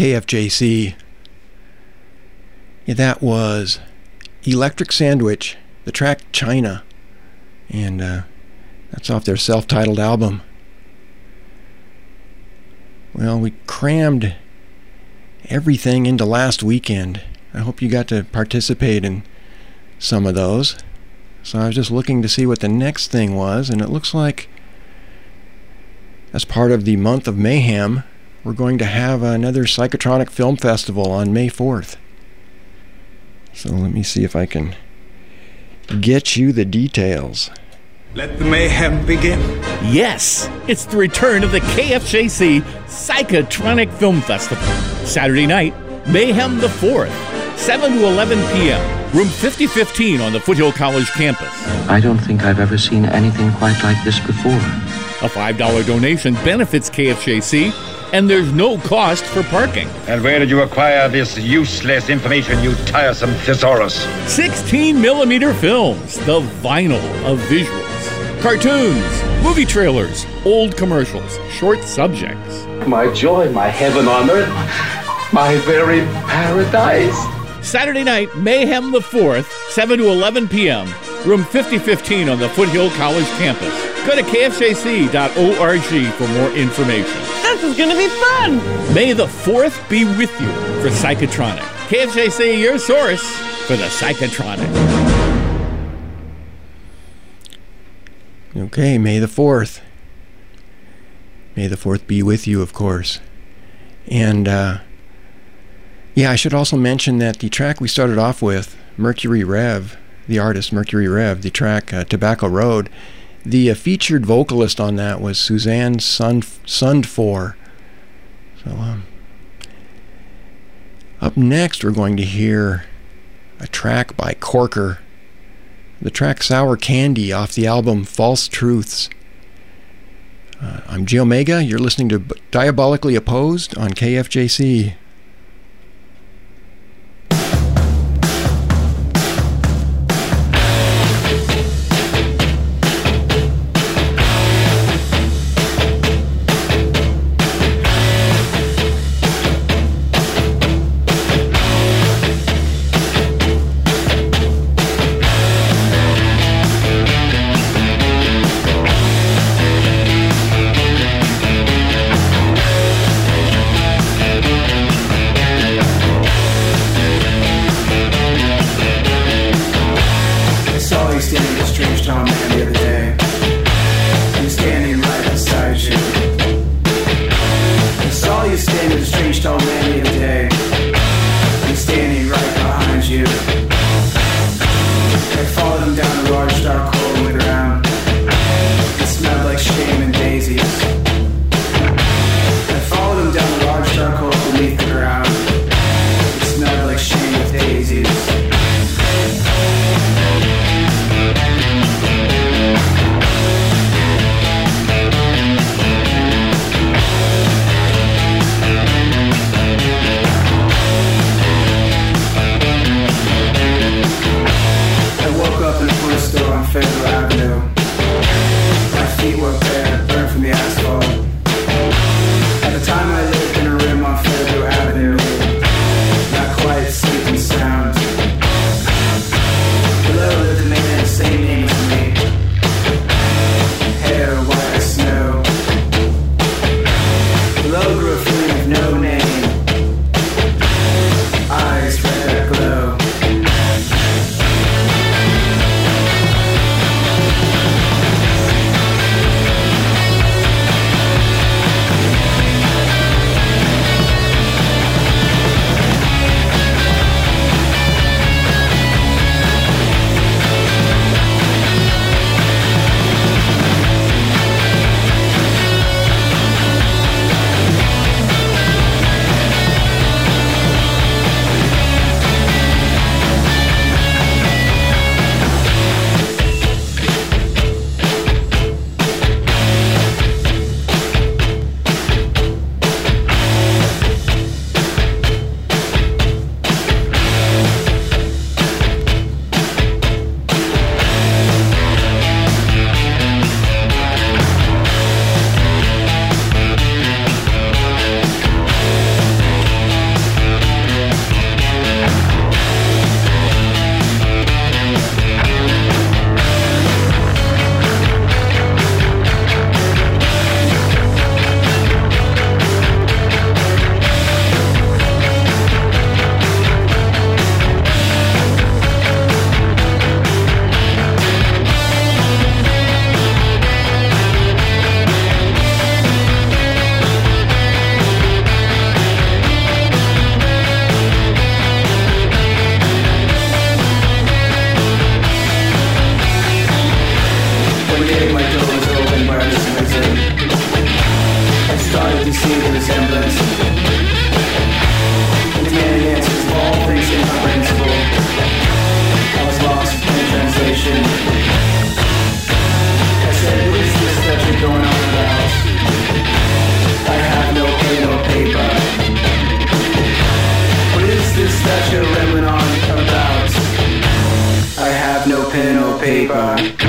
KFJC. Yeah, that was Electric Sandwich, the track China, and that's off their self-titled album. Well, we crammed everything into last weekend. I hope you got to participate in some of those. So I was just looking to see what the next thing was, and it looks like as part of the month of Mayhem, we're going to have another Psychotronic Film Festival on May 4th. So let me see if I can get you the details. Let the mayhem begin. Yes, it's the return of the KFJC Psychotronic Film Festival. Saturday night, Mayhem the 4th, 7 to 11 p.m., room 5015 on the Foothill College campus. I don't think I've ever seen anything quite like this before. A $5 donation benefits KFJC, and there's no cost for parking. And where did you acquire this useless information, you tiresome thesaurus? 16mm films, the vinyl of visuals, cartoons, movie trailers, old commercials, short subjects. My joy, my heaven on earth, my very paradise. Saturday night, Mayhem the 4th, 7 to 11 p.m., room 5015 on the Foothill College campus. Go to kfjc.org for more information. This is going to be fun! May the 4th be with you for Psychotronic. KFJC, your source for the Psychotronic. Okay, May the 4th. May the 4th be with you, of course. And, yeah, I should also mention that the track we started off with, Mercury Rev, the artist Mercury Rev, the track Tobacco Road, the featured vocalist on that was Suzanne Sundfør. So, up next we're going to hear a track by Corker, the track Sour Candy off the album False Truths. I'm G Omega, you're listening to Diabolically Opposed on KFJC. see the resemblance. The demanding answers of all things incomprehensible. I was lost in translation. I said, what is this that you're going on about? I have no pen or paper. What is this that you're rambling on about? I have no pen or paper.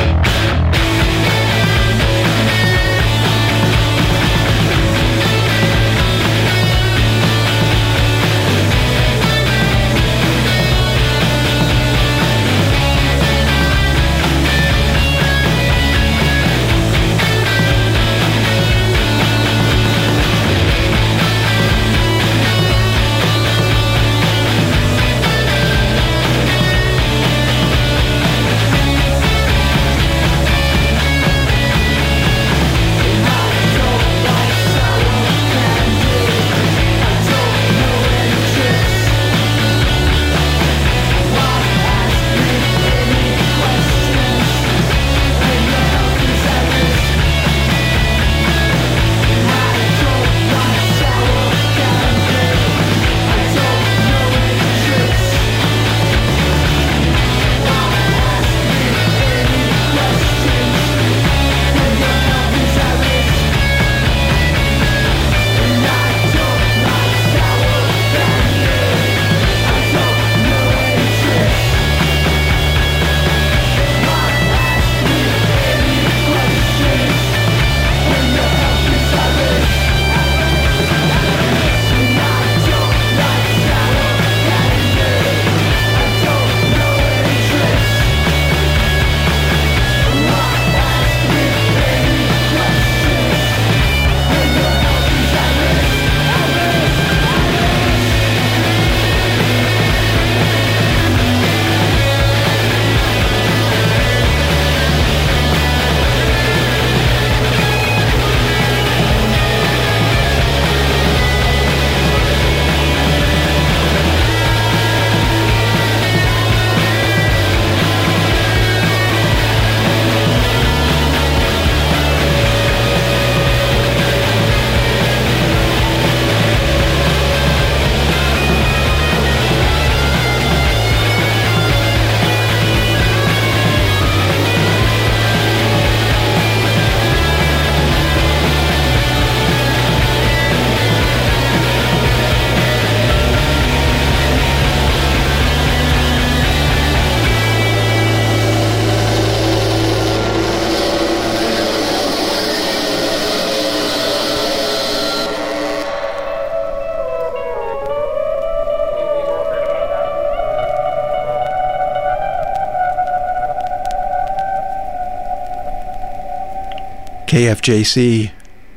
KFJC,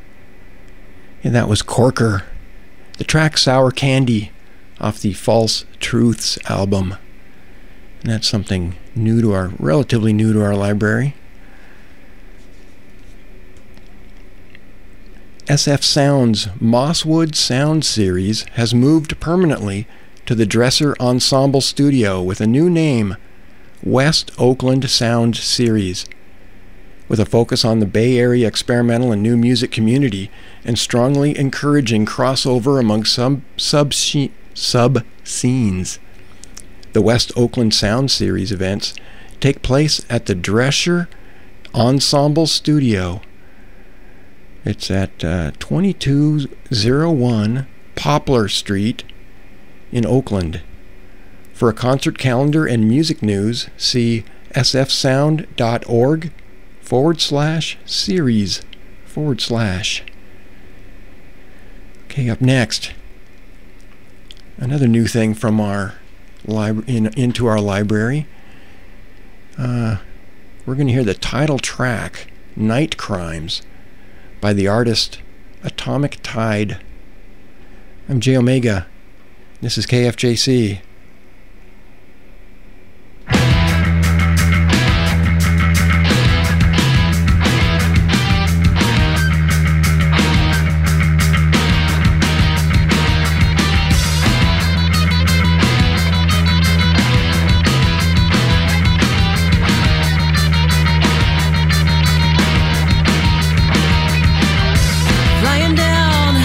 and that was Corker. The track Sour Candy off the False Truths album. And that's something relatively new to our library. SF Sound's Mosswood Sound series has moved permanently to the Dresser Ensemble Studio with a new name, West Oakland Sound Series. With a focus on the Bay Area experimental and new music community and strongly encouraging crossover among sub-scenes. The West Oakland Sound Series events take place at the Dresser Ensemble Studio. It's at 2201 Poplar Street in Oakland. For a concert calendar and music news, see sfsound.org/series/. Okay, up next, another new thing from our into our library. We're going to hear the title track, Night Crimes, by the artist Atomic Tide. I'm J Omega. This is KFJC. Flying down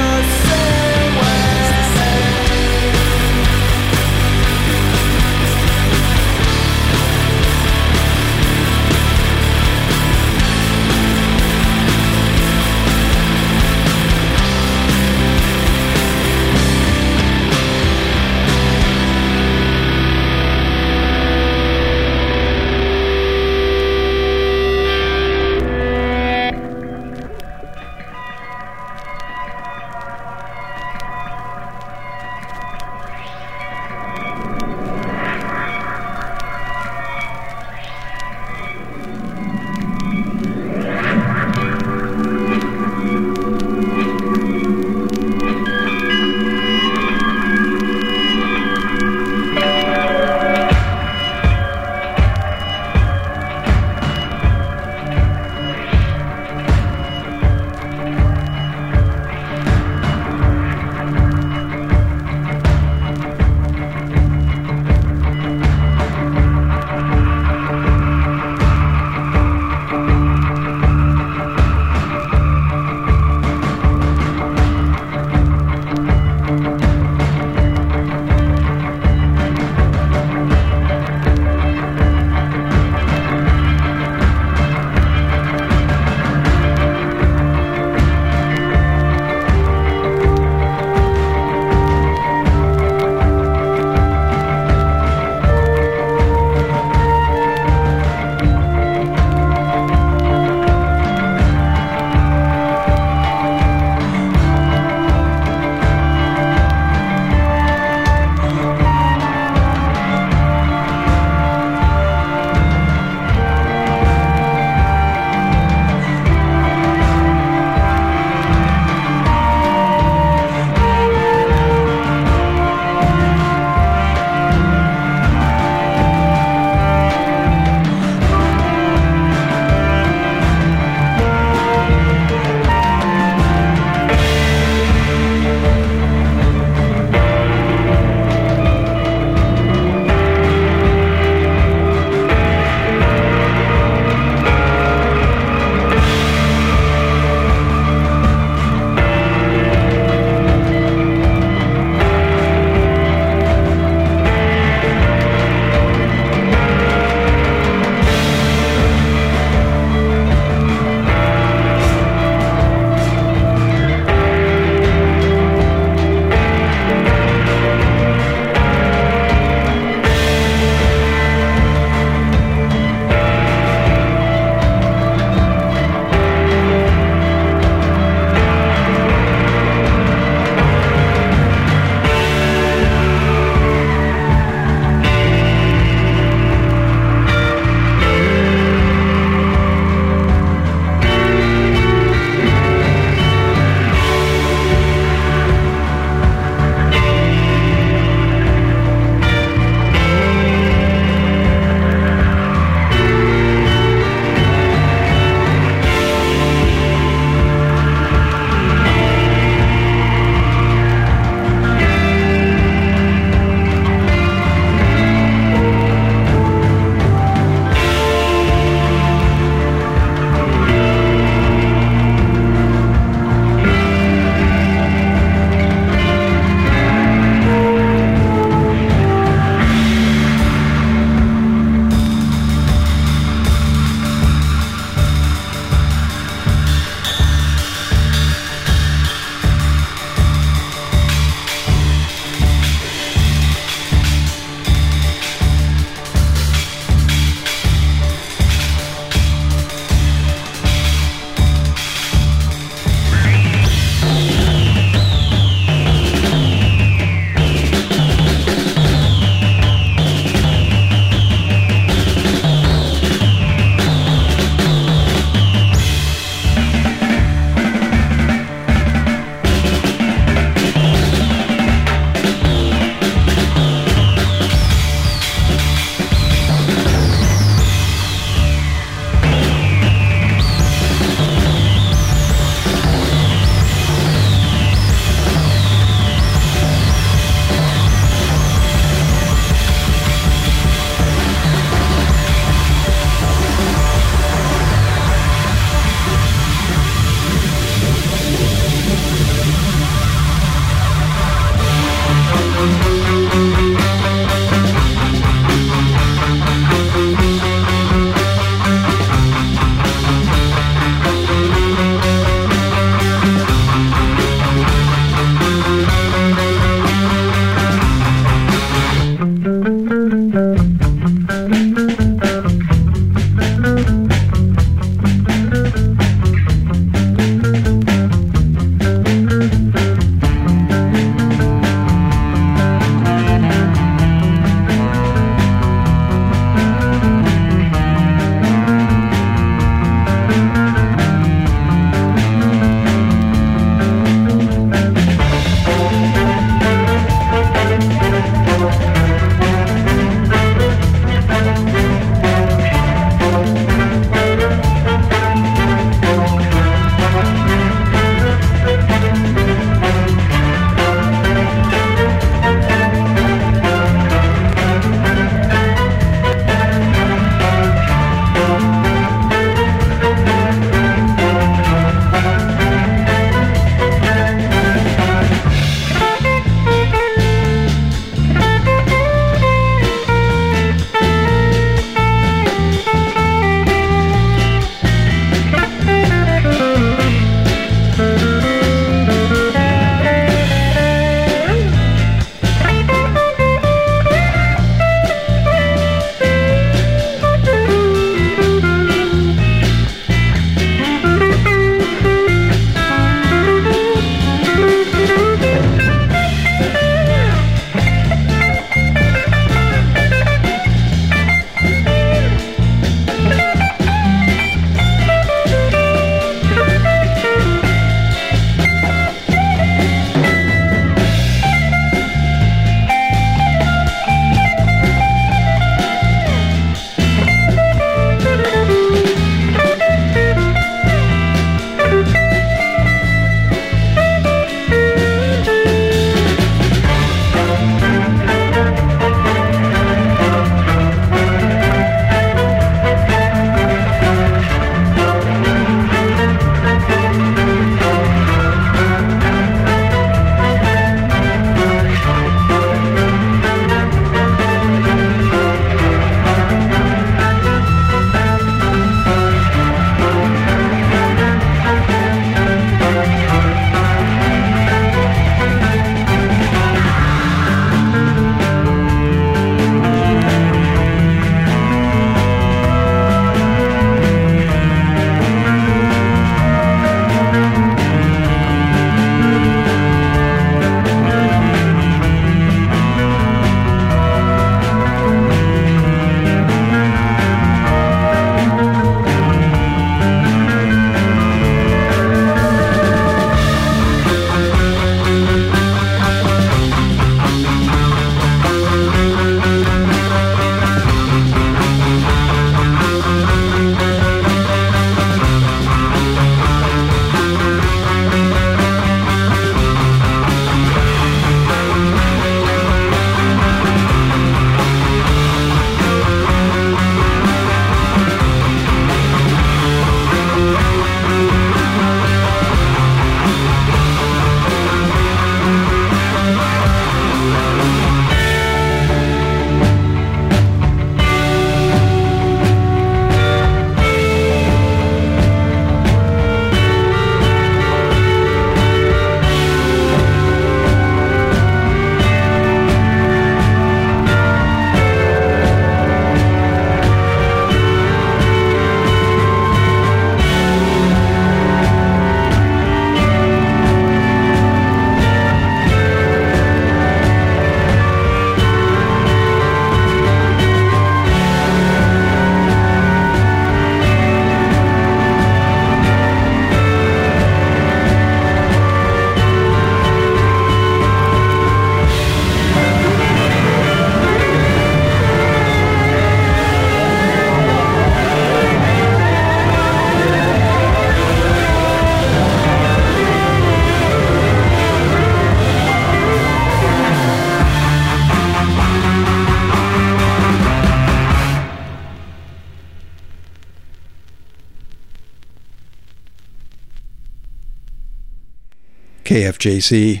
KFJC.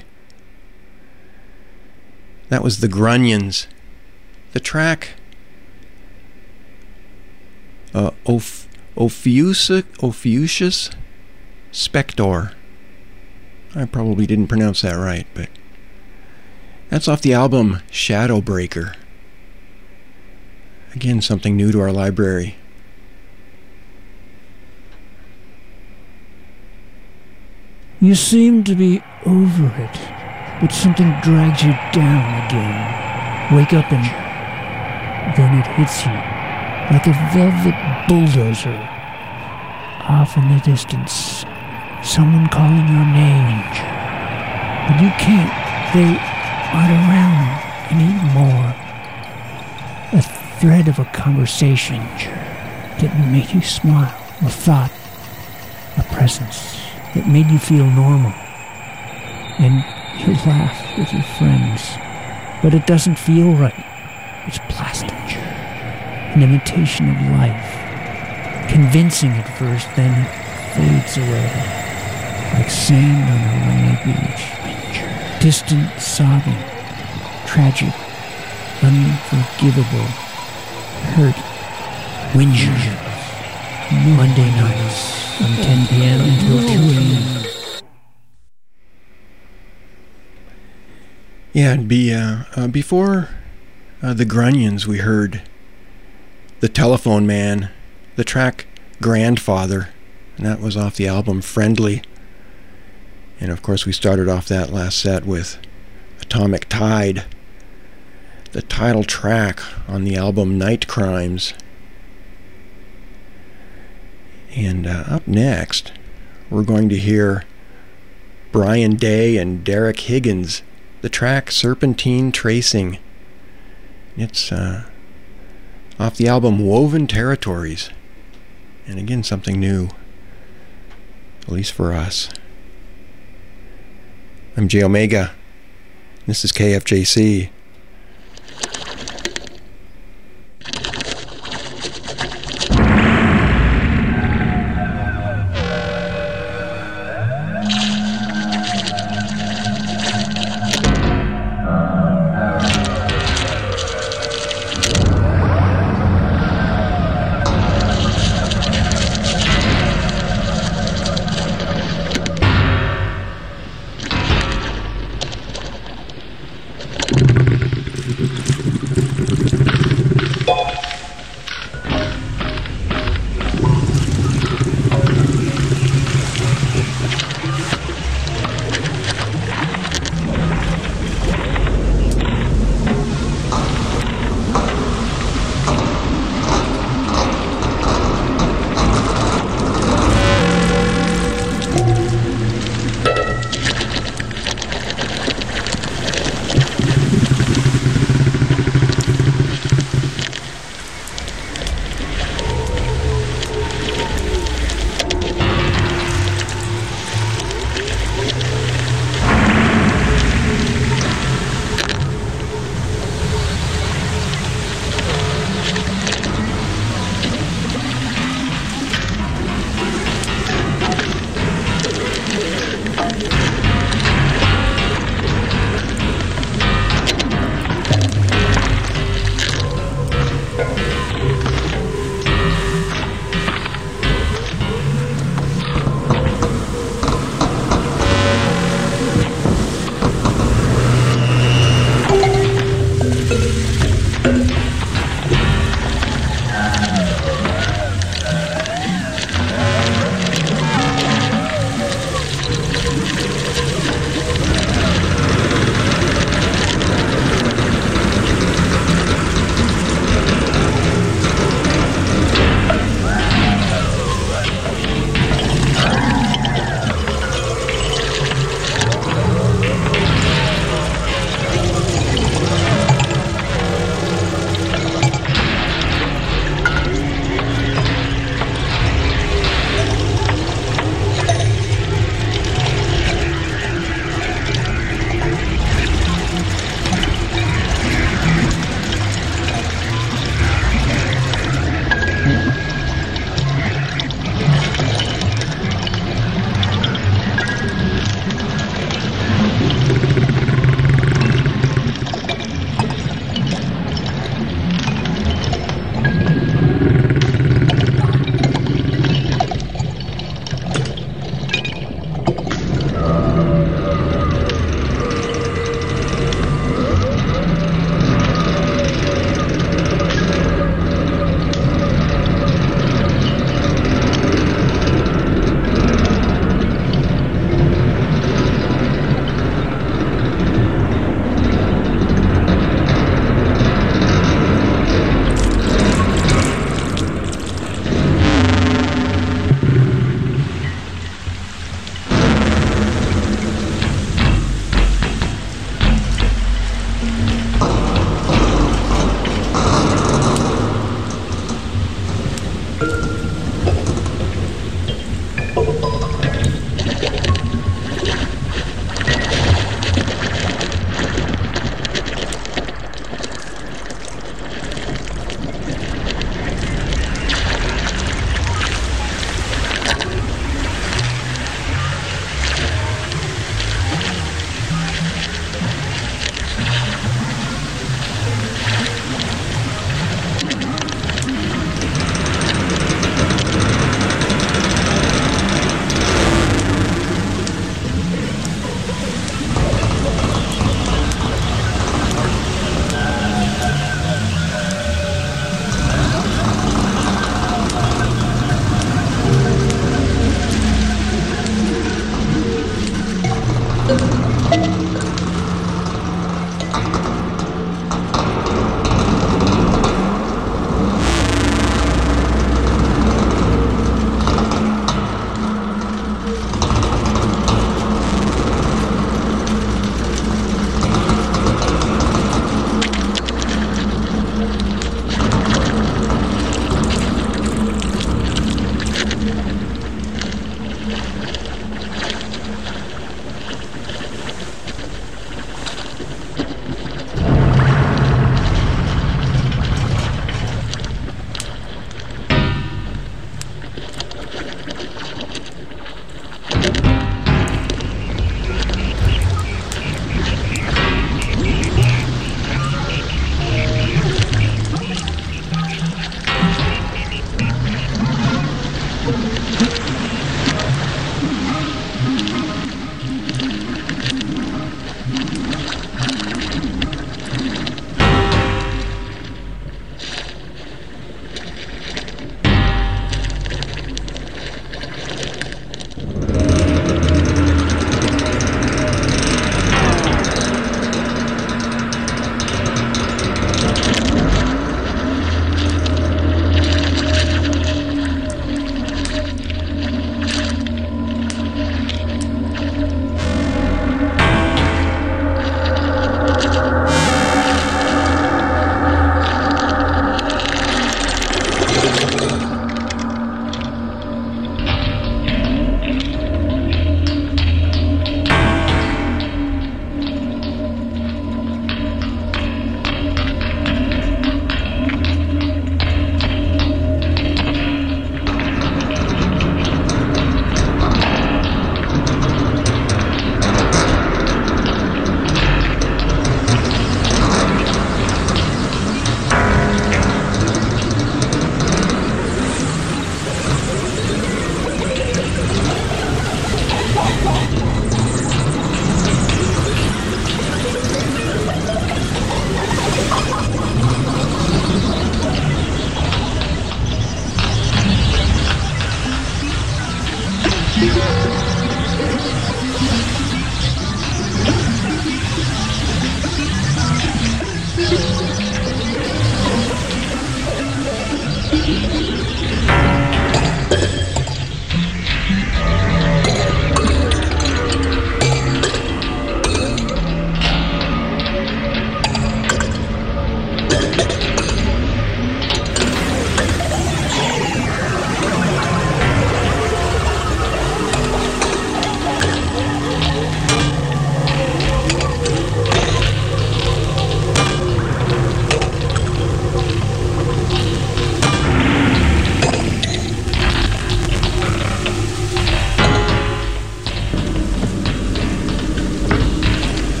That was the Grunions. The track Ophiuchus Spector. I probably didn't pronounce that right, but that's off the album Shadowbreaker. Again, something new to our library. You seem to be over it, but something drags you down again. Wake up and then it hits you like a velvet bulldozer. Off in the distance, someone calling your name. But you can't. They aren't around anymore. A thread of a conversation that made you smile. A thought. A presence that made you feel normal. And you laugh with your friends. But it doesn't feel right. It's plastic. An imitation of life. Convincing at first, then fades away. Like sand on a rainy beach. Distant sobbing. Tragic. Unforgivable. Hurt. Whinging. Monday nights from 10 p.m. until 2 a.m. Yeah, it'd be before the Grunions, we heard The Telephone Man, the track Grandfather, and that was off the album Friendly. And of course we started off that last set with Atomic Tide, the title track on the album Night Crimes. And up next, we're going to hear Brian Day and Derek Higgins, the track Serpentine Tracing. It's off the album Woven Territories. And again, something new, at least for us. I'm J Omega. This is KFJC.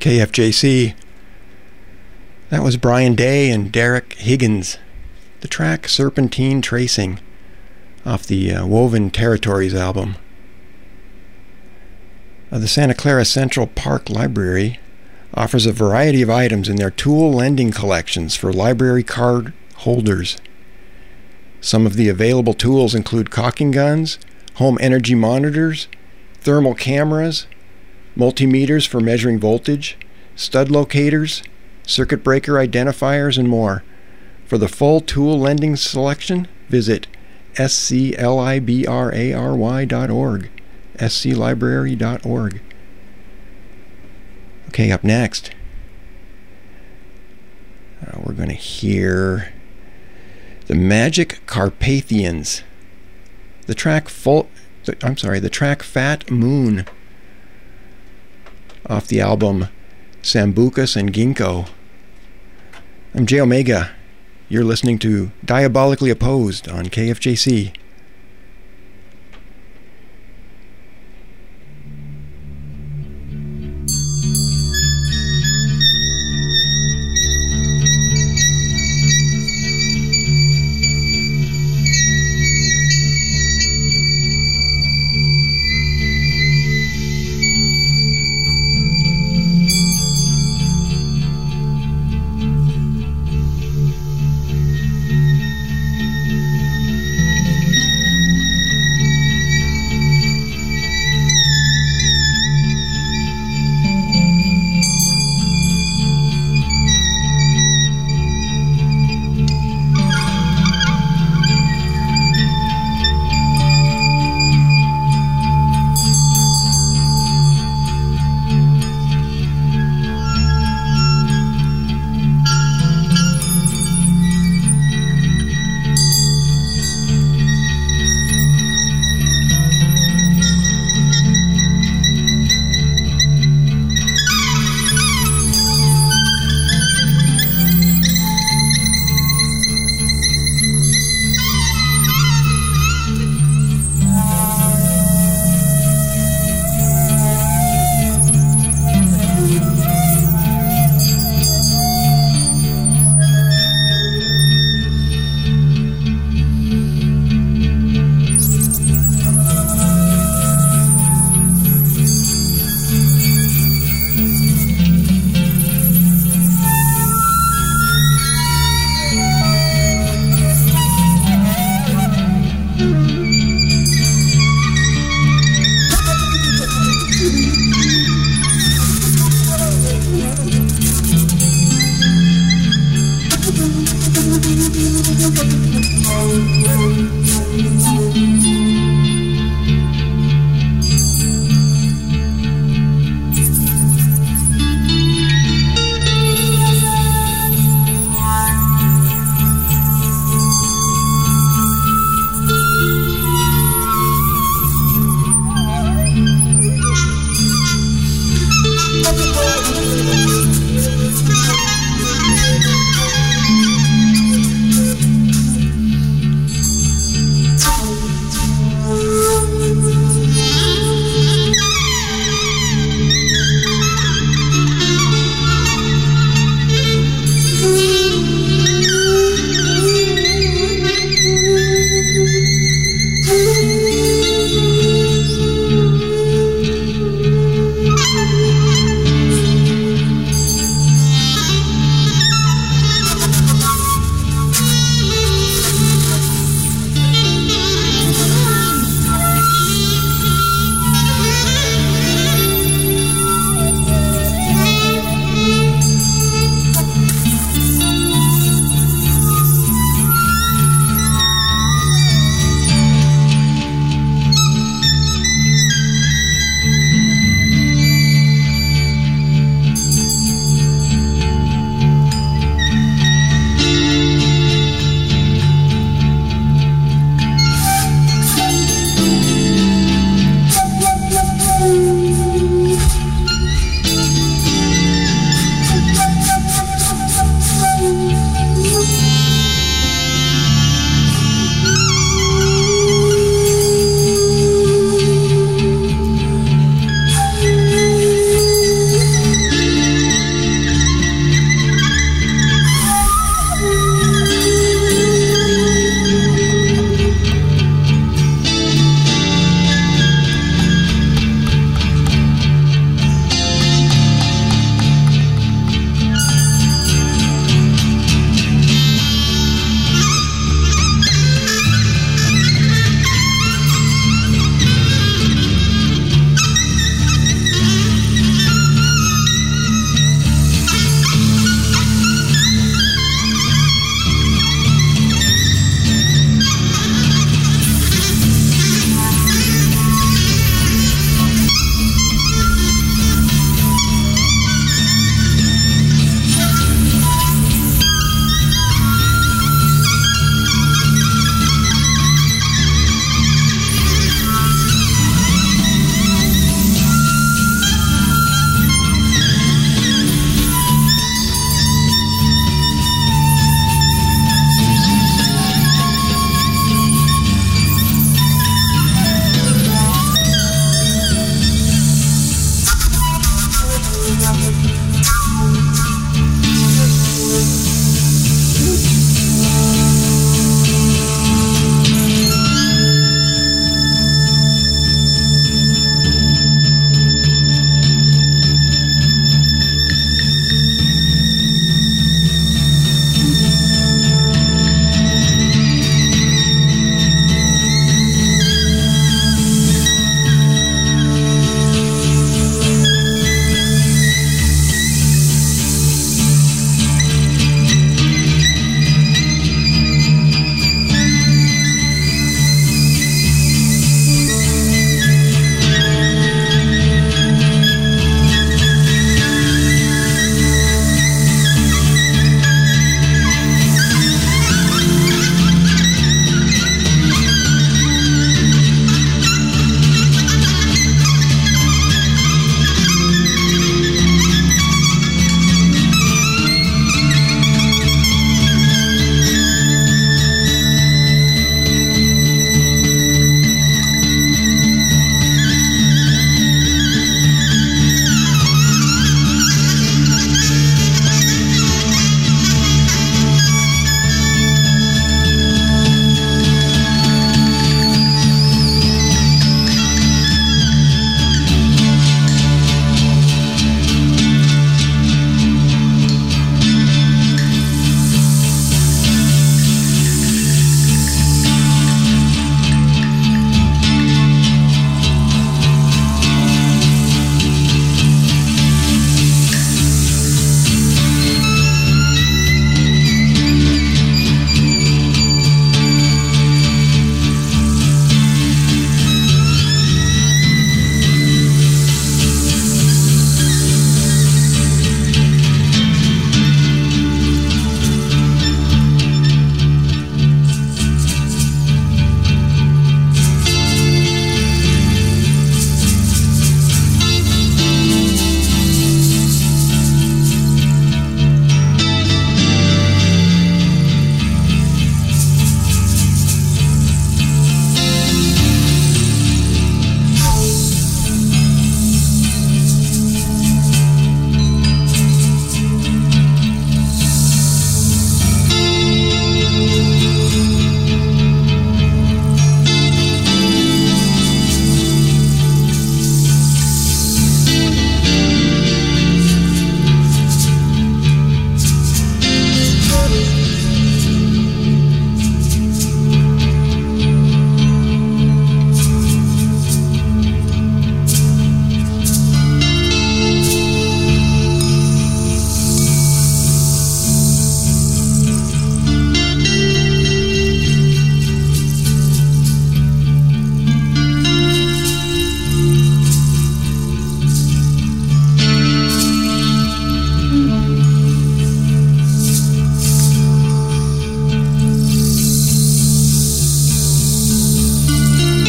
KFJC. That was Brian Day and Derek Higgins. The track Serpentine Tracing off the Woven Territories album. The Santa Clara Central Park Library offers a variety of items in their tool lending collections for library card holders. Some of the available tools include caulking guns, home energy monitors, thermal cameras, multimeters for measuring voltage, stud locators, circuit breaker identifiers, and more. For the full tool lending selection, visit sclibrary.org. sclibrary.org. Okay, up next, we're going to hear the Magic Carpathians. The track Fat Moon off the album Sambucus and Ginkgo. I'm J Omega. You're listening to Diabolically Opposed on KFJC.